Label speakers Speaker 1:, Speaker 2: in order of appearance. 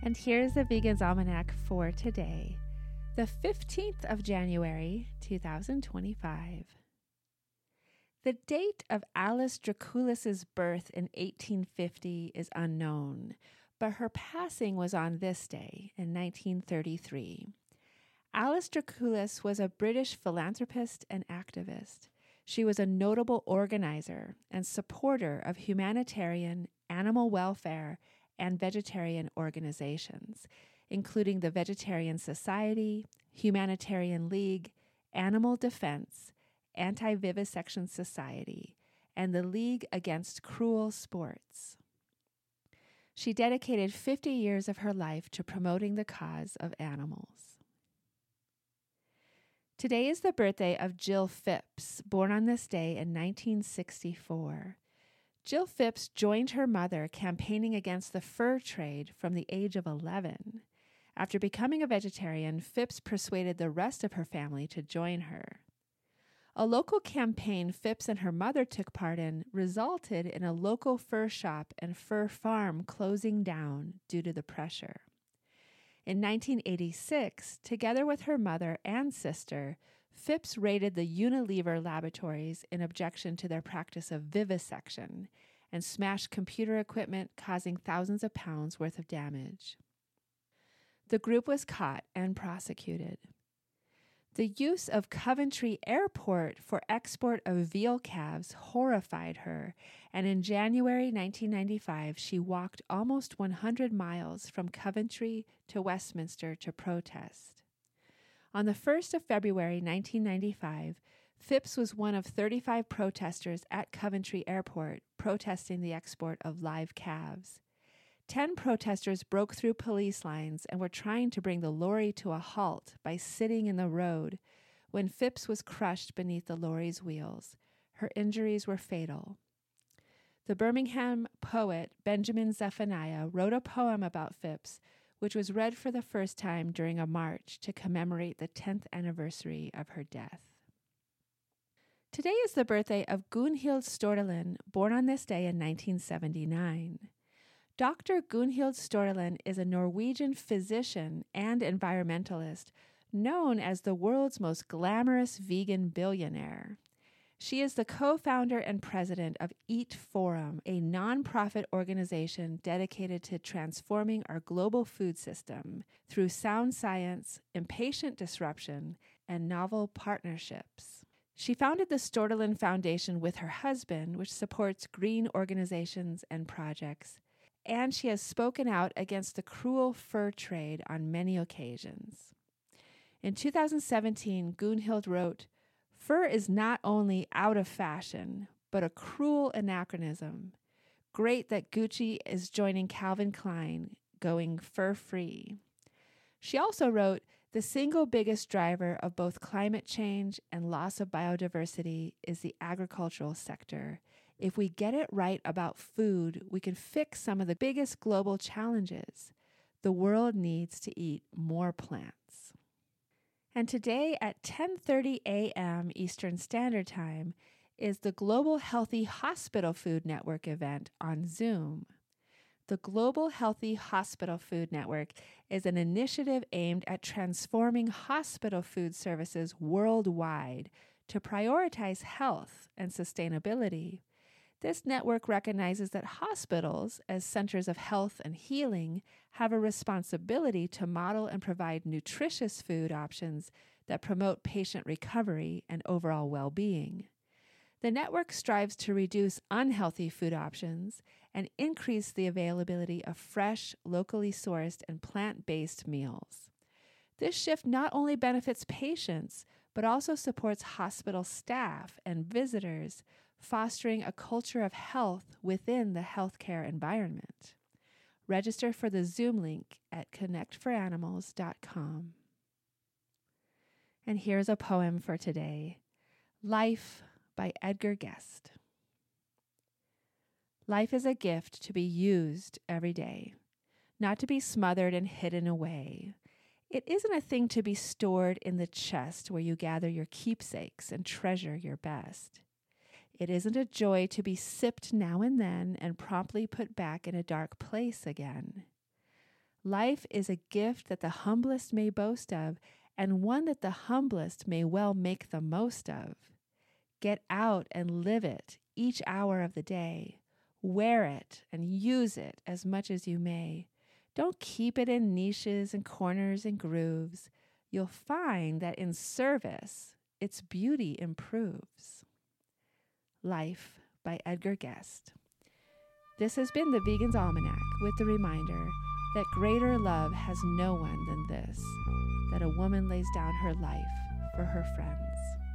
Speaker 1: And here's the Vegan's Almanac for today, the 15th of January, 2025. The date of Alice Draculis's birth in 1850 is unknown, but her passing was on this day in 1933. Alice Draculis was a British philanthropist and activist. She was a notable organizer and supporter of humanitarian, animal welfare, and vegetarian organizations, including the Vegetarian Society, Humanitarian League, Animal Defense, Anti-Vivisection Society, and the League Against Cruel Sports. She dedicated 50 years of her life to promoting the cause of animals. Today is the birthday of Jill Phipps, born on this day in 1964. Jill Phipps joined her mother campaigning against the fur trade from the age of 11. After becoming a vegetarian, Phipps persuaded the rest of her family to join her. A local campaign Phipps and her mother took part in resulted in a local fur shop and fur farm closing down due to the pressure. In 1986, together with her mother and sister, Phipps raided the Unilever laboratories in objection to their practice of vivisection and smashed computer equipment, causing thousands of pounds worth of damage. The group was caught and prosecuted. The use of Coventry Airport for export of veal calves horrified her, and in January 1995, she walked almost 100 miles from Coventry to Westminster to protest. On the 1st of February 1995, Phipps was one of 35 protesters at Coventry Airport protesting the export of live calves. 10 protesters broke through police lines and were trying to bring the lorry to a halt by sitting in the road when Phipps was crushed beneath the lorry's wheels. Her injuries were fatal. The Birmingham poet Benjamin Zephaniah wrote a poem about Phipps, which was read for the first time during a march to commemorate the 10th anniversary of her death. Today is the birthday of Gunhild Stordelin, born on this day in 1979. Dr. Gunhild Stordelin is a Norwegian physician and environmentalist known as the world's most glamorous vegan billionaire. She is the co-founder and president of Eat Forum, a nonprofit organization dedicated to transforming our global food system through sound science, impatient disruption, and novel partnerships. She founded the Stordelin Foundation with her husband, which supports green organizations and projects, and she has spoken out against the cruel fur trade on many occasions. In 2017, Gunhild wrote, "Fur is not only out of fashion, but a cruel anachronism. Great that Gucci is joining Calvin Klein, going fur-free." She also wrote, "The single biggest driver of both climate change and loss of biodiversity is the agricultural sector. If we get it right about food, we can fix some of the biggest global challenges. The world needs to eat more plants." And today at 10:30 a.m. Eastern Standard Time is the Global Healthy Hospital Food Network event on Zoom. The Global Healthy Hospital Food Network is an initiative aimed at transforming hospital food services worldwide to prioritize health and sustainability. This network recognizes that hospitals, as centers of health and healing, have a responsibility to model and provide nutritious food options that promote patient recovery and overall well-being. The network strives to reduce unhealthy food options and increase the availability of fresh, locally sourced, and plant-based meals. This shift not only benefits patients, but also supports hospital staff and visitors, fostering a culture of health within the healthcare environment. Register for the Zoom link at connectforanimals.com. And here's a poem for today, Life by Edgar Guest. Life is a gift to be used every day, not to be smothered and hidden away. It isn't a thing to be stored in the chest where you gather your keepsakes and treasure your best. It isn't a joy to be sipped now and then and promptly put back in a dark place again. Life is a gift that the humblest may boast of, and one that the humblest may well make the most of. Get out and live it each hour of the day. Wear it and use it as much as you may. Don't keep it in niches and corners and grooves. You'll find that in service, its beauty improves. Life by Edgar Guest. This has been the Vegan's Almanac with the reminder that greater love has no one than this, that a woman lays down her life for her friends.